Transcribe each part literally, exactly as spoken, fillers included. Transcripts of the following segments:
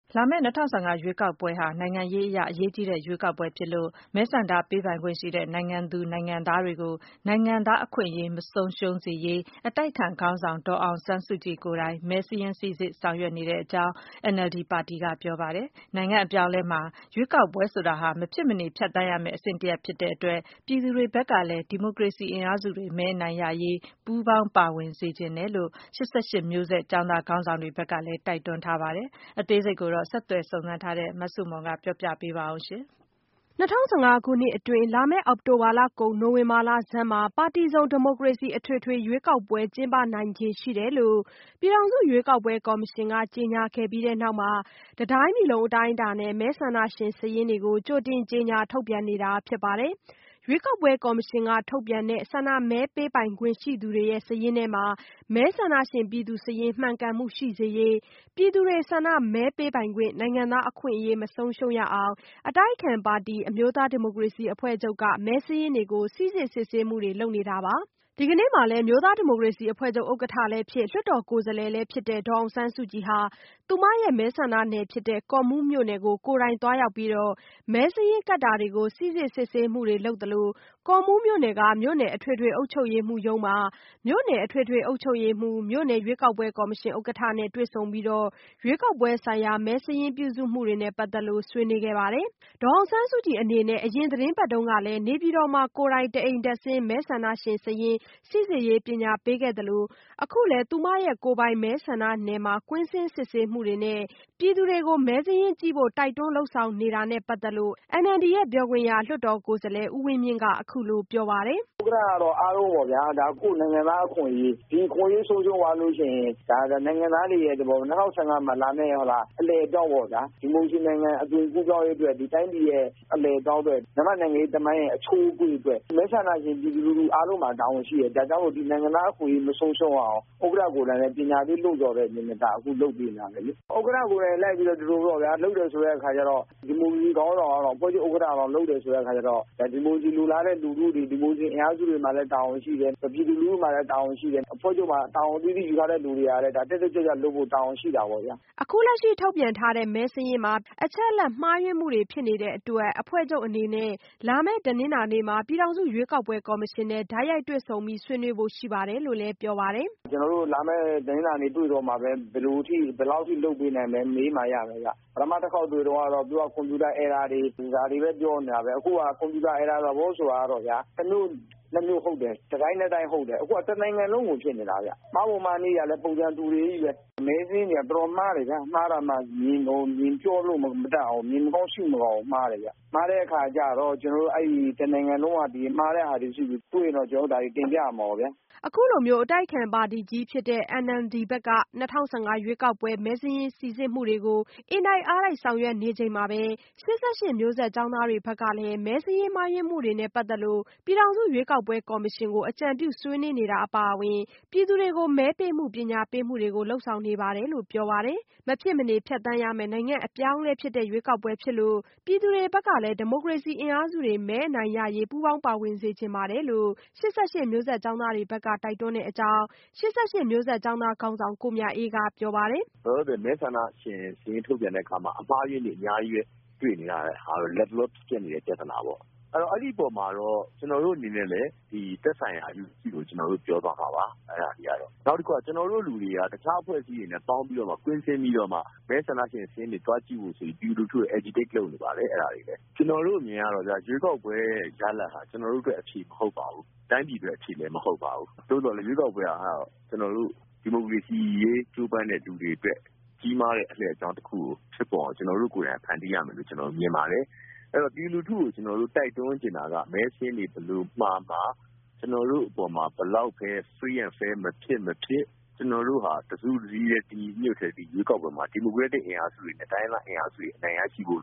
လာမယ့်၂၀၁၅ရွေးကောက်ပွဲဟာနိုင်ငံရေးအရအရေးကြီးတဲ့ရွေးကောက်ပွဲဖြစ်လို့မဲဆန္ဒပေးပိုင်ခွင့်ရှိတဲ့နိုင်ငံသူနိုင်ငံသားတွေကိုနိုင်ငံသားအခွင့်အရေးမဆုံးရှုံးစေရေးအတိုက်အခံခေါင်းဆောင်ဒေါ်အောင်ဆန်းစုကြည်ကိုယ်တိုင်မဲစာရင်းစိစစ်ဆောင်ရွက်နေကြောင်း အန်အယ်လ်ဒီ ပါတီကပြောပါတယ်။ နိုင်ငံအပြောင်းအလဲမှာရွေးကောက်ပွဲဆိုတာဟာမဖြစ်မနေဖြတ်သန်းရမယ့်အဆင့်တရပ်ဖြစ်တဲ့အတွက်ပြည်သူတွေဘက်ကလည်းဒီမိုကရေစီအင်အားစုတွေမဲအနိုင်ရရေးပူးပေါင်းပါဝင်စေချင်တယ်လို့ ၈၈မျိုးဆက်ကျောင်းသားခေါင်းဆောင်တွေဘက်ကလည်းတိုက်တွန်းထားပါတယ်။ အသေးစိတ်ကိုဆက်သွယ်စုံစမ်းထားတဲ့မဆုမွန်ကပြောပြပေးပါမယ်။၂၀၁၅ခုနှစ်အတွင်းလာမယ့်အောက်တိုဘာလကုန်နိုဝင်ဘာလဆန်းမှာပါတီစုံဒီမိုကရေစီအထွေထွေရွေးကောက်ပွဲကျင်းပနိုင်ခြေရှိတယ်လို့ပြည်ထောင်စုရွေးကောက်ပွဲကော်မရှင်ကကြေညာခဲ့ပြီးတဲ့နောက်မှာတတိုင်းပြည်လုံးအတိုင်းအတာနဲ့မဲဆန္ဒရှင်စာရင်းတွေကိုကြိုတင်ကြေညာထုတ်ပြန်နေတာဖြစ်ပါတယ်။ ရွေးကောက်ပွဲကော်မရှင်ကထုတ်ပြန်တဲ့ဆန္ဒမဲပေးပိုင်ခွင့်ရှိသူတွေရဲ့စာရင်းထဲမှာမဲဆန္ဒရှင်ပြည်သူစာရင်းမှန်ကန်မှုရှိစေရေးပြည်သူတွေဆန္ဒမဲပေးပိုင်ခွင့်နိုင်ငံသားအခွင့်အရေးမဆုံးရှုံးရအောင်အတိုက်အခံပါတီအမျိုးသားဒီမိုကရေစီအဖွဲ့ချုပ်ကမဲစာရင်းတွေကိုစိစစ်စစ်ဆေးမှုတွေလုပ်နေတာပါ။ ဒီကနေ့မှာလည်းအမျိုးသားဒီမိုကရေစီအဖွဲ့ချုပ်ဥက္ကဋ္ဌလည်းဖြစ်လွှတ်တော်ကိုယ်စားလှယ်လည်းဖြစ်တဲ့ဒေါ်အောင်ဆန်းစုကြည်ဟာသူမရဲ့မဲဆန္ဒနယ်ဖြစ်တဲ့ကော့မှူးမြို့နယ်ကိုကိုယ်တိုင်သွားရောက်ပြီးတော့မဲစာရင်းကပ်တာတွေကိုစိစစ်စစ်ဆေးမှုတွေလုပ်သလိုကော့မှူးမြို့နယ်ကမြို့နယ်အထွေထွေအုပ်ချုပ်ရေးမှူးရုံးမှာမြို့နယ်အထွေထွေအုပ်ချုပ်ရေးမှူးမြို့နယ်ရွေးကောက်ပွဲကော်မရှင်ဥက္ကဋ္ဌနဲ့တွေ့ဆုံပြီးတော့ရွေးကောက်ပွဲဆိုင်ရာမဲစာရင်းပြုစုမှုတွေနဲ့ပတ်သက်လို့ဆွေးနွေးခဲ့ပါတယ်။ ဒေါ်အောင်ဆန်းစုကြည်အနေနဲ့အရင်သီတင်းပတ်တုန်းကလည်းနေပြည်တော်မှာကိုယ်တိုင်တအိမ်တက်ဆင်းမဲဆန္ဒရှင်စာရင်းစိစစ်ရေးပညာပေးခဲ့သလိုအခုလည်းသူမရဲ့ကိုယ်ပိုင်မဲဆန္ဒနယ်မှာကွင်းဆင်းစစ်ဆေးမှုတွေနဲ့ပြည်သူတွေကိုမဲစာရင်းကြည့်ဖို့တိုက်တွန်းလုပ်ဆောင်နေတာနဲ့ပတ်သက်လို့ အန်အယ်လ်ဒီရဲ့ပြောခွင့်ရလွှတ်တော်ကိုယ်စားလှယ်ဦးဝင်းမြင့်ကအခုလိုပြောပါတယ်။ဥက္ကဋ္ဌကတော့အားလုံးပေါ့ဗျာဒါကိုနိုင်ငံသားအခွင့်အရေးဒီအခွင့်အရေးဆုံးရှုံးသွားလို့ရှိရင်ဒါနိုင်ငံသားတွေရဲ့ဒီပေါ်၂၀၁၅မှာလာမယ့်ဟုတ်လားအလဲအကြောင်းပေါ့ဗျာဒီမိုကရေစီနိုင်ငံအသွင်ကူးပြောင်းရေးအတွက်ဒီတိုင်းပြည်ရဲ့အလဲအကြောင်းအတွက်မြန်မာနိုင်ငံရေးတမိုင်းရဲ့အချိုးအကွေ့အတွက်မဲဆန္ဒရှင်ပြည်သူလူထုအားလုံးမှာတာဝန်ရှိတယ်ဒါကြောင့်မို့ဒီနိုင်ငံသားအခွင့်အရေးမဆုံးရှုံးအောင်ဥက္ကဋ္ဌကိုယ်တိုင်လည်းပညာပေးလို့တော်တဲ့အနေနဲ့ဒါအခုလုပ်ပေးနေတာပဲလေဥက္ကဋ္ဌကိုယ်တိုင်လိုက်ပြီးတော့ဒီလိုပေါ့ဗျာလုပ်တယ်ဆိုတဲ့အခါကျတော့ဒီမိုကရေစီခေါင်းဆောင်အောင်ဖွဲ့ချုပ်ဥက္ကဋ္ဌအောင်လုပ်တယ်ဆိုတဲ့အခါကျတော့ဒီမိုကရေစီလူလားတဲ့လူထုတွေဒီမိုကရေစီအင်အားစုတွေမှာလည်းတာဝန်ရှိတယ်ပြည်သူလူထုမှာလည်းတာဝန်ရှိတယ်အဖွဲ့ချုပ်မှာတာဝန်သိသိယူထားတဲ့လူတွေကလည်းဒါတက်တက်ကြွကြွလုပ်ဖို့တာဝန်ရှိတာပေါ့ဗျာအခုလက်ရှိထုတ်ပြန်ထားတဲ့မဲစာရင်းမှာအချက်အလက်မှားယွင်းမှုတွေဖြစ်နေတဲ့အတွက်အဖွဲ့ချုပ်အနေနဲ့လာမယ့်တနင်္လာနေ့မှာပြည်ထောင်စုရွေးကောက်ပွဲကော်မရှင်နဲ့တိုက်ရိုက်တွေ့ဆုံပြီးဆွေးနွေးဖို့ရှိပါတယ်လို့လည်းပြောပါတယ်။ကျွန်တော်တို့လာမယ့်တနင်္လာနေ့တွေ့တော့မှာပဲဘယ်လိုအထိဘယ်လောက်ထိလုပ်ပေးနိုင်မလဲမေးမှရမယ်ဗျပထမတစ်ခေါက်တွေ့တော့ကတော့သူကကွန်ပျူတာ error တွေဒါတွေပဲပြောနေတာပဲအခုကကွန်ပျူတာ error တော့ဘောဆိုတာတော့ဗျာတမျိုးနှစ်မျိုးဟုတ်တယ်တတိုင်းနဲ့တိုင်းဟုတ်တယ်အခုကတနိုင်ငံလုံးကိုဖြစ်နေတာဗျမှားပုံမှားနေရလဲပုံစံတူတွေကြီးပဲမဲစင်းတွေကတော်မှားတယ်ဗျာမှားတာမှမြင်တော့မြင်ပြောလို့မတတ်အောင်မြင်မကောင်းရှုမကောင်းမှားတယ်ဗျမှားတဲ့အခါကျတော့ကျွန်တော်တို့အဲ့ဒီတနိုင်ငံလုံးကဒီမှားတဲ့ဟာတွေရှိပြီးတွေ့ရင်တော့ကျွန်တော်တို့ဒါတွေတင်ပြရမှာပါဗျာအခုလိုမျိုးအတိုက်အခံပါတီကြီးဖြစ်တဲ့ အန်အယ်လ်ဒီ ဘက်က၂၀၁၅ရွေးကောက်ပွဲမဲစာရင်းစိစစ်မှုတွေကိုအင်တိုက်အားတိုက်ဆောင်ရွက်နေချိန်မှာပဲ ၈၈မျိုးဆက်ကျောင်းသားတွေဘက်ကလည်းမဲစာရင်းမှားယွင်းမှုတွေနဲ့ပတ်သက်လို့ပြည်ထောင်စုရွေးကောက်ပွဲကော်မရှင်ကိုအကြံပြုဆွေးနွေးနေတာအပါအဝင်ပြည်သူတွေကိုမဲပေးမှုပညာပေးမှုတွေကိုလုပ်ဆောင်နေပါတယ်လို့ပြောပါတယ်။မဖြစ်မနေဖြတ်သန်းရမယ့်နိုင်ငံအပြောင်းအလဲဖြစ်တဲ့ရွေးကောက်ပွဲဖြစ်လို့ပြည်သူတွေဘက်ကလည်းဒီမိုကရေစီအင်အားစုတွေမဲအနိုင်ရရေးပူးပေါင်းပါဝင်စေချင်ပါတယ်လို့ ၈၈မျိုးဆက်ကျောင်းသားတွေဘက်ကတိုက်တွန်းတဲ့အကြောင်း၈၈မျိုးဆက်ကျောင်းသားခေါင်းဆောင်ကိုမြအေးကပြောပါတယ်။ဟုတ်တယ်မဲဆန္ဒရှင်စာရင်းထုတ်ပြန်တဲ့အခါမှာအမှားယွင်းတွေအများကြီးပဲတွေ့နေရတဲ့ဟာတော့လက်လောဖြစ်နေတဲ့ပြဿနာပေါ့အဲ့တော့အဲ့ဒီပုံမှာတော့ကျွန်တော်တို့အနေနဲ့လည်းဒီသက်ဆိုင်ရာအယူကြီးကိုကျွန်တော်တို့ပြောသွားမှာပါအဲ့ဒါကြီးကတော့နောက်တစ်ခုကကျွန်တော်တို့လူတွေကတခြားအဖွဲ့အစည်းတွေနဲ့ပေါင်းပြီးတော့မှကွင်းဆင်းပြီးတော့မှမဲဆန္ဒရှင်စာရင်းတွေတွားကြည့်ဖို့ဆိုပြီးပြည်သူတို့ agitate လုပ်နေပါတယ်အဲ့ဒါတွေလည်းကျွန်တော်တို့အမြင်ကတော့ကြာရွေးကောက်ပွဲရလဒ်ဟာကျွန်တော်တို့အတွက်အဖြေမဟုတ်ပါဘူးတိုင်းပြည်အတွက်အဖြေလည်းမဟုတ်ပါဘူးတိုးတော်လည်းရွေးကောက်ပွဲဟာကျွန်တော်တို့ဒီမိုကရေစီရေးကြိုးပမ်းတဲ့လူတွေအတွက်ကြီးမားတဲ့အလှည့်အကြောင်းတစ်ခုကိုဖြစ်ပေါ်အောင်ကျွန်တော်တို့ကိုယ်တိုင်ဖန်တီးရမယ်လို့ကျွန်တော်မြင်ပါတယ်အဲ့တော့ပြည်လူထုကိုကျွန်တော်တို့တိုက်တွန်းနေတာကမဲဆင်းတွေဘယ်လိုမှားမှာကျွန်တော်တို့အပေါ်မှာဘယ်လောက်ပဲ free and fair မဖြစ်မဖြစ်ကျွန်တော်တို့ဟာတစုတစည်းရဲ့ဒီမြို့ထဲဒီရွေးကောက်ပွဲမှာဒီမိုကရက်တစ်အင်အားစုတွေနဲ့တိုင်းရင်းသားအင်အားစုတွေအနိုင်ရရှိဖို့အတွက်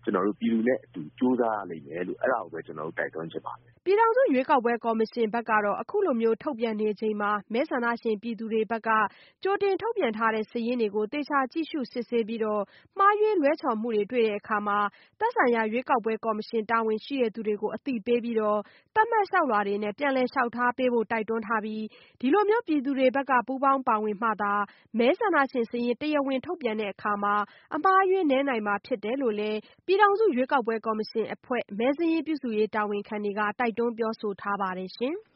ကျွန်တော်တို့ပြည်သူနဲ့အတူကြိုးစားရလိမ့်မယ်လို့အဲ့ဒါကိုပဲကျွန်တော်တို့တိုက်တွန်းချင်ပါတယ်ပြည်ထောင်စုရွေးကောက်ပွဲကော်မရှင်ဘက်ကတော့အခုလိုမျိုးထုတ်ပြန်နေချိန်မှာမဲဆန္ဒရှင်ပြည်သူတွေဘက်ကကြိုတင်ထုတ်ပြန်ထားတဲ့စာရင်းတွေကိုသေချာကြည့်ရှုစစ်ဆေးပြီးတော့မှားယွင်းလွဲချော်မှုတွေတွေ့တဲ့အခါမှာသက်ဆိုင်ရာရွေးကောက်ပွဲကော်မရှင်တာဝန်ရှိတဲ့သူတွေကိုအသိပေးပြီးတော့သတ်မှတ်လျှောက်လွှာတွေနဲ့ပြန်လည်လျှောက်ထားပေးဖို့တိုက်တွန်းထားပြီးဒီလိုမျိုးပြည်သူတွေဘက်ကပူးပေါင်းပါဝင်မှသာမဲဆန္ဒရှင်စာရင်းတရားဝင်ထုတ်ပြန်တဲ့အခါမှာအမှားအယွင်းနည်းနိုင်မှာဖြစ်တယ်လို့လည်းပြည်ထောင်စုရွေးကောက်ပွဲကော်မရှင်အဖွဲ့မဲစာရင်းပြုစုရေးတာဝန်ခံတွေကတိုက်တွန်းပြောဆိုထားပါတယ်ရှင်။